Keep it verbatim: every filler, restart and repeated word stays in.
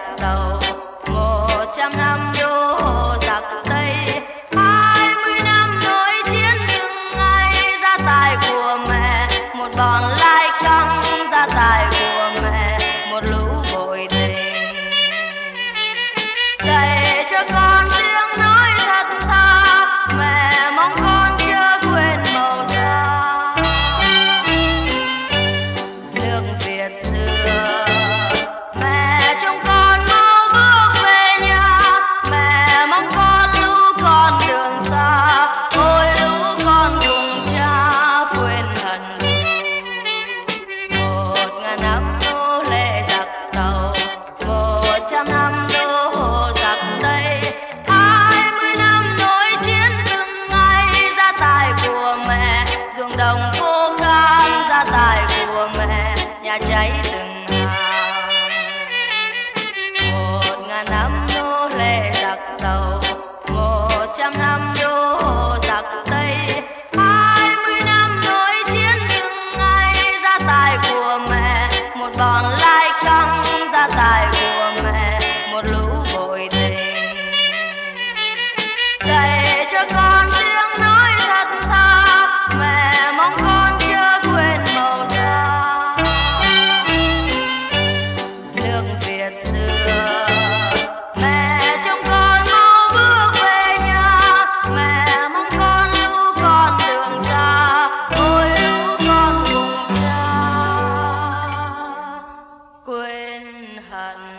tàu. Một trăm năm đô hộ giặc Tây, hai mươi năm nối chiến từng ngày. Gia tài của mẹ một bọn lai căng, gia tài của mẹ một lũ bội tình. Dạy cho con tiếng nói thật thà, mẹ mong con chớ quên màu da. Nước Việt xưa mẹ trông con mau bước về nhà, mẹ mong con lũ con đường xa. Ôi lũ con cùng cha quên hận thù. Một ngàn năm nô lệ giặc tàu, một trăm năm đô hộ giặc Tây, hai mươi năm nối chiến từng ngày. Gia tài của mẹ ruộng đồng vô can, gia tài của mẹ nhà cháy từng hàng. Một ngàn năm nô lệ giặc tàu, một trăm năm đô hộ giặc Tây, hai mươi năm nối chiến từng ngày. Gia tài của mẹ một bọn lai căng, gia tài của mẹ một lũ bội tình. Dạy cho con tiếng nói thật thà, mẹ mong con chớ quên màu da. Nước Việt xưa mẹ trông con mau bước về nhà, mẹ mong con lũ con đường xa. Ôi lũ con cùng cha quên hận